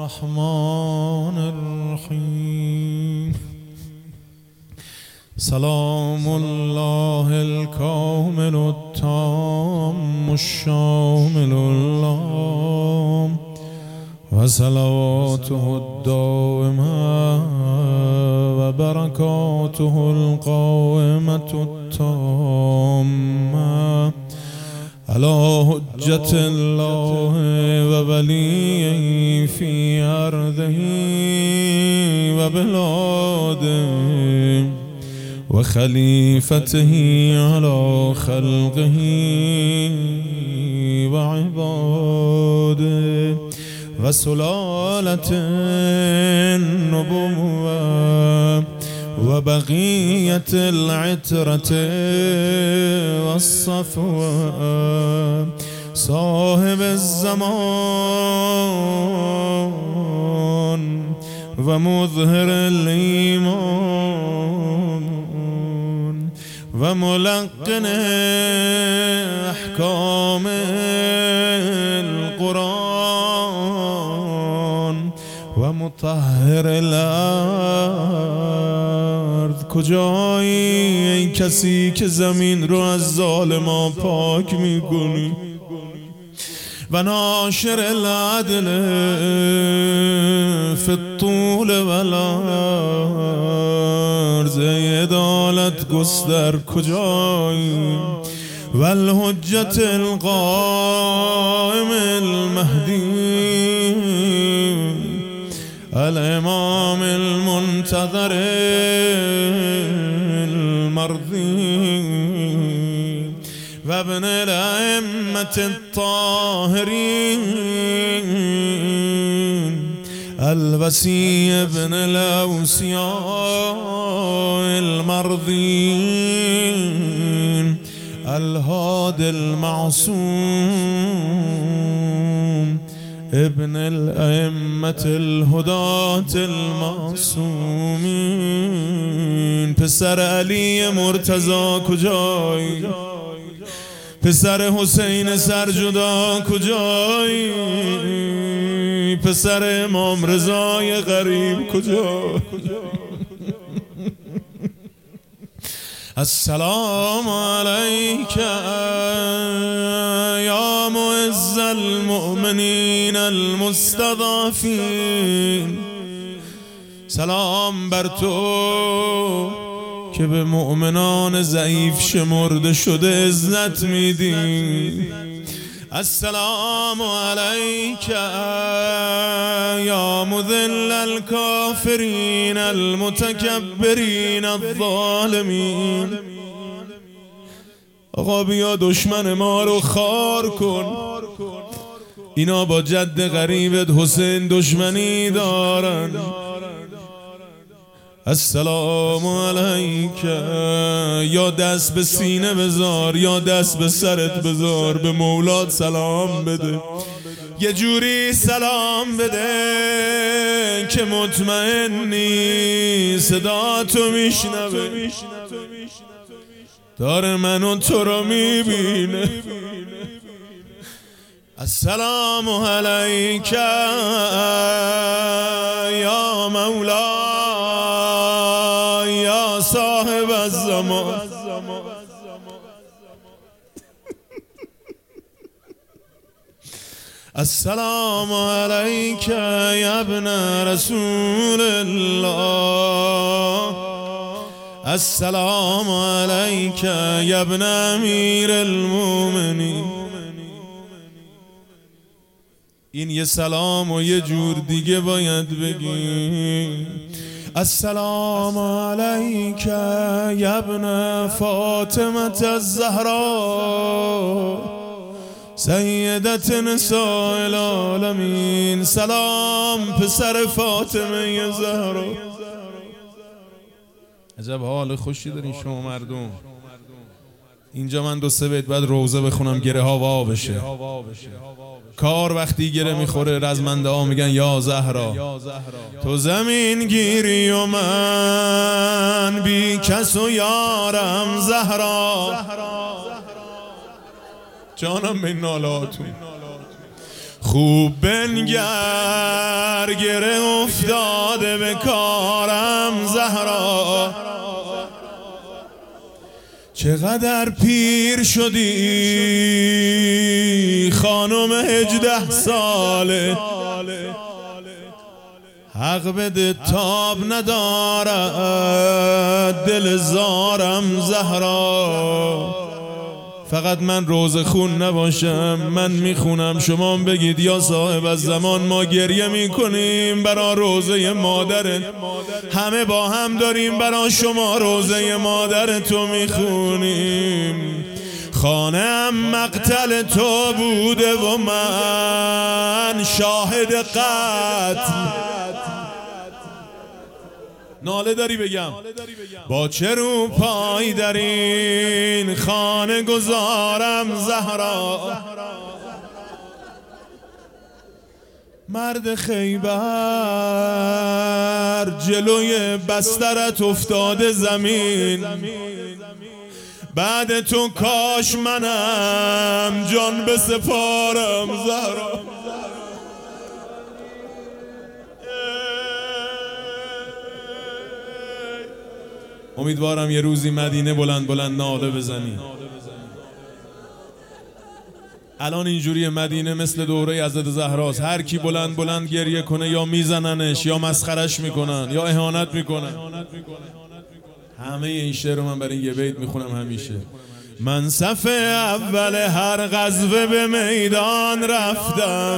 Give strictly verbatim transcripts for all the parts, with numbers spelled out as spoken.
الرحمن الرحيم. سلام الله الكامل التام الشامل اللام وصلواته الدائمة وبركاته القائمة التامة على حجة الله ووليه في أرضه وبلاده وخليفته على خلقه وعباده وسلالة النبوة وبقية العترة والصفوة صاحب الزمان ومظهر الإيمان وملقن أحكام القرآن ومطهر الارض. کجایی ای کسی که زمین رو از ظالما پاک میکنی و ناشر العدل فی الطول والعرض، عدالت گستر کجایی و الحجت القائم المهدی الامام المنتظر المرضي وابن الأئمة الطاهرين الوسي ابن الأوسياء المرضين الهادي المعصوم ابن الأئمة الهداة المعصومين. پسر علی مرتضی کجایی؟ پسر حسین سرجدا کجایی؟ پسر امام رضای غریب کجایی؟ السلام عليك يا معز المؤمنين المستضعفين. سلام بر تو که به مؤمنان ضعیف شمرده شده عزت میدی. السلام عليك يا مذل الكافرين المتكبرين الظالمين. آقا بیا دشمن ما رو خار کن، اینا با جد غریبت حسین دشمنی دارن. السلام علیک، یا دست به سینه بذار یا دست به سرت بذار، به مولات سلام بده، یه جوری سلام بده که مطمئنی صدا تو میشنوه، داره منو تو رو میبینه. السلام علیک یا مولا یا صاحب الزمان. السلام علیک یا ابن رسول الله. السلام علیک یا ابن امیر المؤمنین. این یه سلام و یه جور دیگه باید بگیم. السلام علیک یا ابن فاطمة الزهراء سیدت نساء العالمین. سلام پسر فاطمه زهرا. عجب حال خوشی دارین شما مردم. اینجا من دو سه بیت بعد روزه بخونم گره ها وا بشه. کار وقتی گره میخوره رزمنده ها میگن یا زهرا تو زمین گیری و من بی کس و یارم زهرا. جانم به نالاتون خوب بنگر گره افتاده به کارم زهرا، چقدر پیر شدی خانم هجده ساله، حق بده تاب ندارد دل زارم زهرا. فقط من روزه خون نباشم، من میخونم شما بگید یا صاحب از زمان ما گریه میکنیم برا روزه مادرت، همه با هم داریم برا شما روزه مادر تو میخونیم. خانم مقتل تو بوده و من شاهد قتل. ناله داری بگم با چه رو پای در این خانه گذارم زهرا. مرد خیبر جلوی بسترت افتاده زمین، بعد تو کاش منم جان بسپارم زهرا. امیدوارم یه روزی مدینه بلند بلند ناله بزنی. الان اینجوری مدینه مثل دوره حضرت زهراست، هر کی بلند بلند گریه کنه یا میزننش یا مسخرش میکنن یا اهانت میکنن. همه این شعر رو من برای یه بیت میخونم همیشه. من صف اول هر غزوه به میدان رفتم،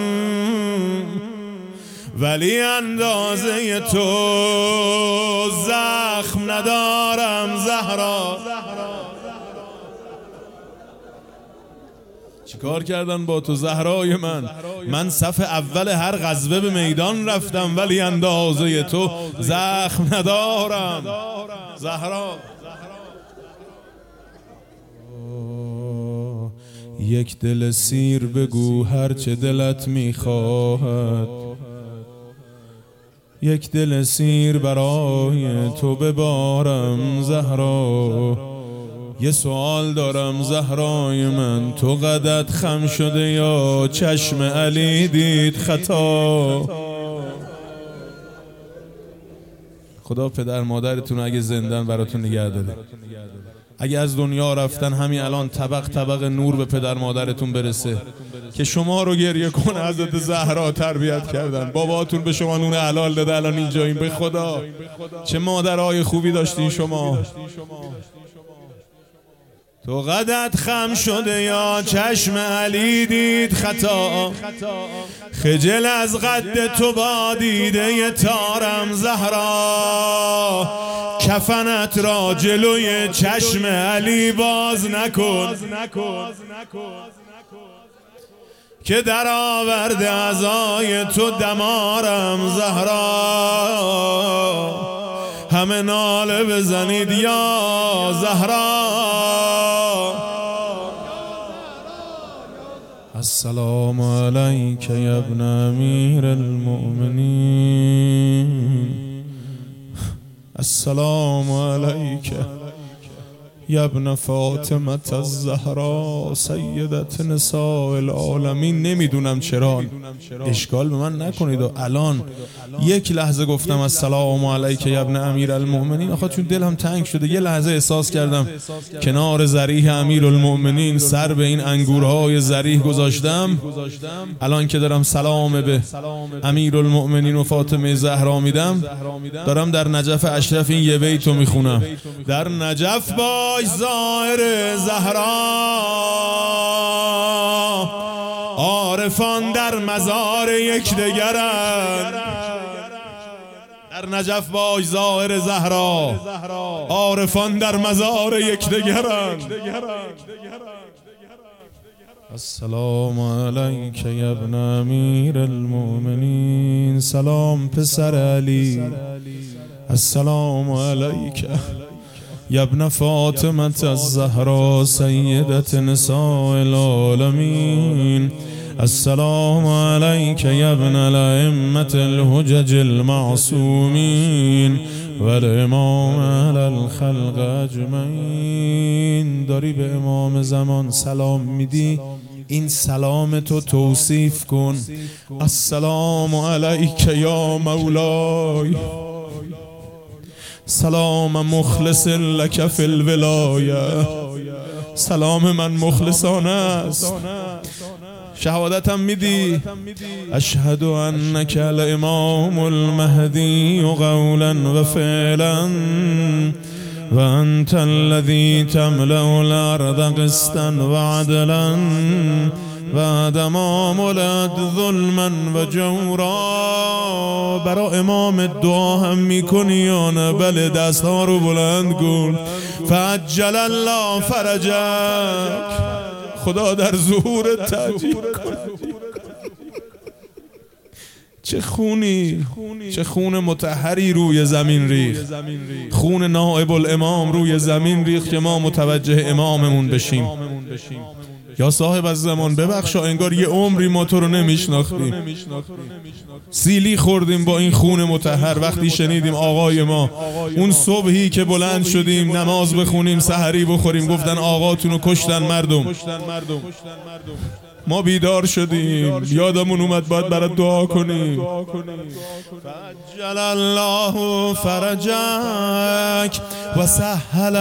ولی اندازه تو زخم ندارم زهرا. چیکار کردن با تو زهرای من؟ من صف اول هر غزوه به میدان رفتم، ولی اندازه تو زخم ندارم زهرا. یک دل سیر بگو هر چه دلت میخواهد، یک دل سیر برای تو ببارم زهرا. یه سوال دارم زهرای من، تو قدت خم شده یا چشم علی دید خطا؟ خدا پدر مادرتون اگه زندن براتون نگه داره، اگه از دنیا رفتن همین الان طبق طبق نور به پدر مادرتون برسه که شما رو گریه کنه حضرت زهرا تربیت کردن، باباتون به شما نون حلال داده، الان اینجایین. به خدا چه مادرای خوبی داشتین شما. تو قدت خم شده یا چشم علی دید خطا، خجل از قد تو با دیده تارم زهرا. کفنت را جلوی چشم علی باز نکن که در آورده عزای تو دمارم زهرا. همه ناله بزنید یا زهرا. السلام علیک یا ابن امیر المؤمنین، السلام علیک یا ابن فاطمه الزهرا سیدت نساء العالمین. نمیدونم چرا اشکال به من نکنید و الان یک لحظه گفتم السلام علیک یا ابن امیر المؤمنین، آخه چون دلم تنگ شده یه لحظه احساس کردم کنار ذریح امیر المؤمنین سر به این انگورهای ذریح گذاشتم. الان که دارم سلام به امیر المؤمنین و فاطمه زهرا میدم، دارم در نجف اشرف این یه بیتو میخونم. در نجف باش ظاهر زهرا، عارفان در مزار یکدیگرند. در نجف باش ظاهر زهرا، عارفان در مزار یکدیگرند. السلام علیک یا ابن امیر المؤمنین، سلام پسر علی. السلام علیک یا ابن فاطمه الزهرا سیدت نساء العالمین. السلام علیک یا ابن الائمة الحجج المعصومین و الامام علی الخلق اجمعین. داری به امام زمان سلام میدی، این سلام تو توصیف کن. السلام علیک یا مولای، سلام مخلص لک فی الولایه. سلام من مخلصانه است. شهادتم میدی اشهد انک الامام المهدی قولا و فعلا و انت الذی تملأ الارض قسطا و عدلا بعدما ملأت ظلما و جورا. برا امام دعا هم میکنی یا نه؟ بله، دست ها رو بلند کن. فعجل الله فرجک، خدا در ظهور تعجیل کن. چه خونی، چه خون مطهری روی زمین ریخت، خون نائب الامام روی زمین ریخت که ما متوجه اماممون بشیم. یا صاحب از زمان ببخشا، انگار یه عمری ما تو رو نمیشناختیم. سیلی خوردیم با این خون مطهر وقتی شنیدیم آقای ما اون صبحی که بلند شدیم نماز بخونیم سحری بخوریم گفتن آقاتون رو کشتن مردم. ما بیدار شدیم، یادمون اومد باید برات دعا کنیم. فعجل الله فرجک و سهل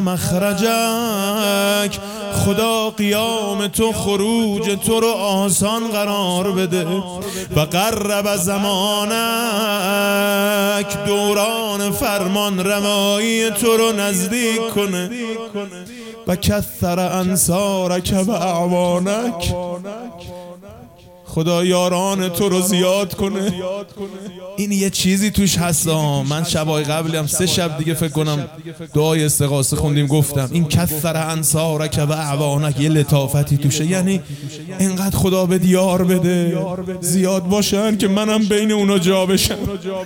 مخرجک. خدا قیام تو، خروج تو رو آسان قرار بده. و قرب زمانک، دوران فرمان روایی تو رو نزدیک کنه. و کثر انصارک و اعوانک، خدا یاران تو رو زیاد کنه. این یه چیزی توش هست. من شبای قبلی هم سه شب دیگه فکر کنم دعای استغاثه خوندیم، گفتم این کثر انصارک و اعوانک یه لطافتی توشه. یعنی اینقدر خدا به دیار بده زیاد باشن که منم بین اونا جا بشم.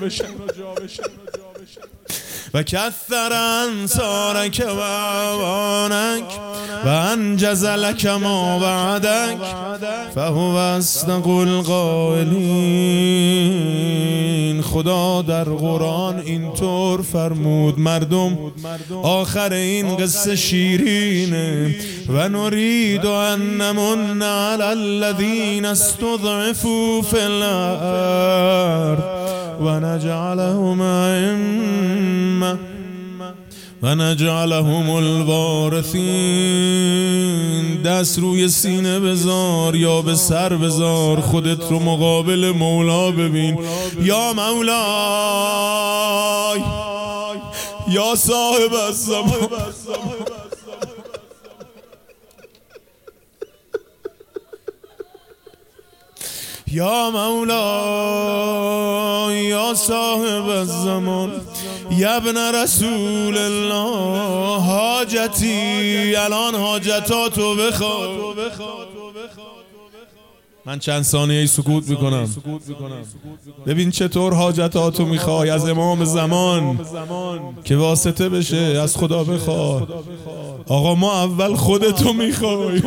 و کثر انصارک و اعوانک و انجز لک ما وعدک فهو اصدق القائلین. خدا در قرآن اینطور فرمود. مردم آخر این قصه شیرینه. و نرید ان نمن علی الذین استضعفوا فی الارض و نجعلهم ائمة و نجعلهم الوارثین. دست روی سینه بذار یا به سر بذار، خودت رو مقابل مولا ببین. یا مولای، یا صاحب الزمان، یا مولا، یا صاحب الزمان، یا ابن رسول الله. حاجتی، الان حاجتاتو بخواه. من چند ثانیه سکوت میکنم، ببین چطور حاجتاتو میخوای از امام زمان که واسطه بشه. از خدا بخواه. آقا ما اول خودتو میخوای.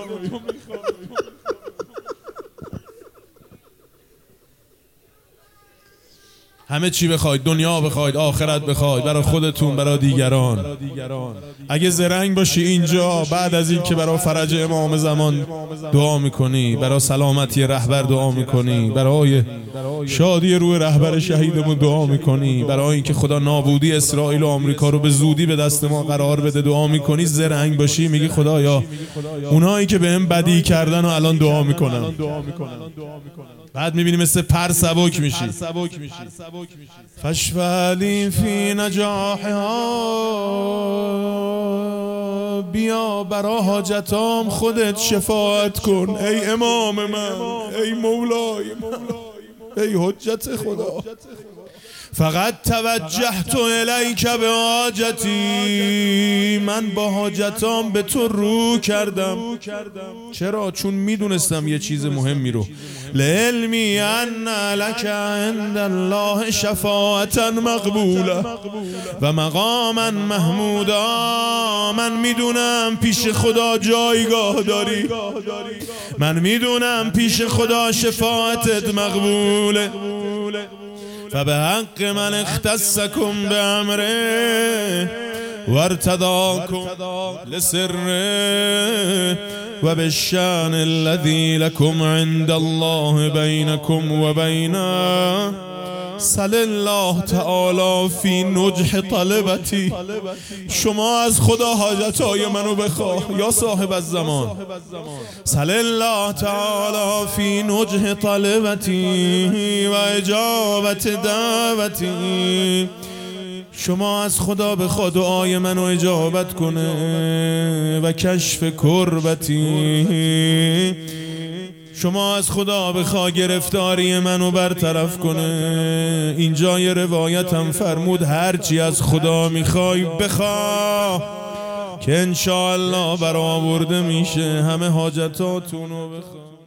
همه چی بخواید، دنیا بخواید، آخرت بخواید، برای خودتون، برای دیگران. اگه زرنگ باشی اینجا بعد از این که برای فرج امام زمان دعا میکنی، برای سلامتی رهبر دعا میکنی، برای شادی روی رهبر شهیدمون دعا میکنی، برای اینکه خدا نابودی اسرائیل و آمریکا رو به زودی به دست ما قرار بده دعا میکنی، زرنگ باشی میگی خدایا اونایی که بهم بدی کردن و الان دعا میکنن. بعد میبینی مثل پر سبک میشی. فشفلی فی نجاحها، بیا برا حاجتام خودت شفاعت کن. ای امام من، ای مولای، ای حجت خدا. فقط توجهت الیک به حاجتی، من با حاجتام به تو رو کردم. چرا؟ چون میدونستم یه چیز مهمی رو. لعلمی ان لک عند الله شفاعتا مقبوله و مقاما محمودا. من میدونم پیش خدا جایگاه داری، من میدونم پیش خدا شفاعتت مقبوله. فبحق من اختصکم به امره وارتداكم لسر و بالشأن الذي لكم عند الله بينكم و بينه سل الله تعالی فی نجح طلبتی. شما از خدا حاجتهای منو بخواه یا صاحب الزمان. سل الله تعالی فی نجح طلبتی و اجابت دعوتی. شما از خدا بخواه دعای منو اجابت کنه و کشف کربتی. شما از خدا بخواه گرفتاری منو برطرف کنه. اینجا یه روایت هم فرمود هرچی از خدا میخوای بخواه که انشاءالله برآورده میشه. همه حاجتاتونو بخواه.